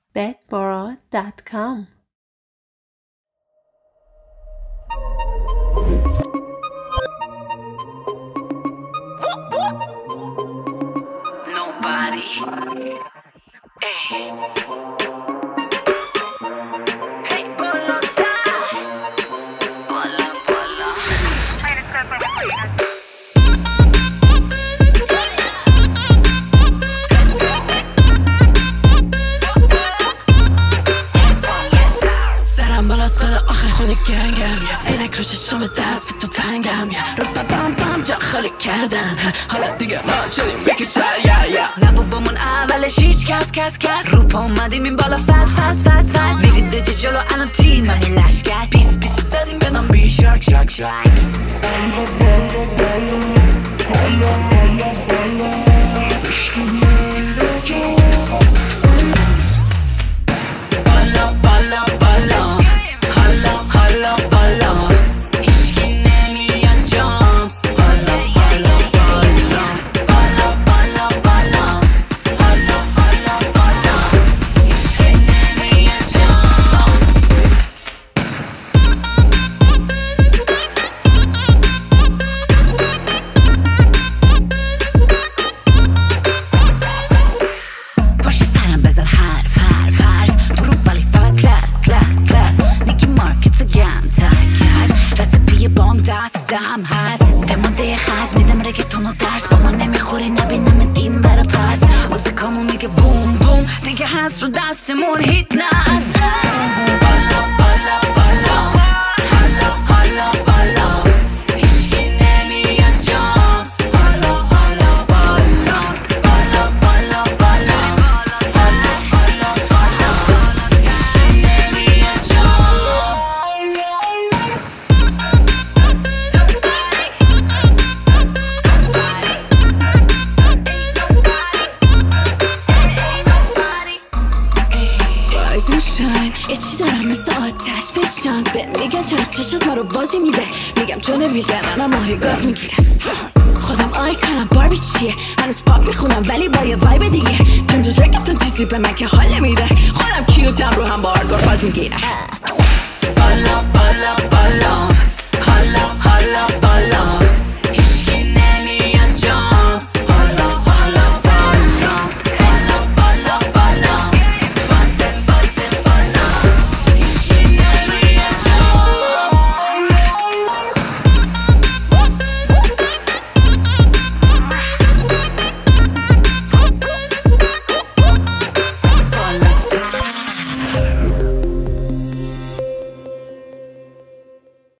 bedboro.com. Nobody. Hey, bolota. Bola, bola. سرم بالا صدا آخه خود گنگم عینک رو چشم دست به تو فنگم رو بم بم جا خالی کردن حالا دیگه ما شدیم بکشر نه بابامون اولش هیچ کس رو پا اومدیم این بالا فست میریم رجی جلو الان تیم همین لشگر بیس زدیم بدم بی شک دستم هست دمانده خز میدم رگتون و درس با من نمیخوری نبینم دیم برا پس موزیکامو میگه بوم بوم دیگه هست رو دستمون هیت نست بالا بالا بالا حالا حالا بالا هیچکی نمیاد جام حالا حالا بالا بالا بالا بالا حالا حالا بالا هیچکی نمیاد جام یه چی دارم مثل آتش فشان به میگم چرا چشت ما رو بازی میده میگم چون ویگنم ماهی گاز میگیره خودم آیکانم باربی چیه هنوز پاپ میخونم ولی با یه وایب دیگه پنجا درک تو چیزی به من که حال نمیده خودم کیوتم رو هم با هاردکور باز میگیره بالا بالا بالا حالا حالا بالا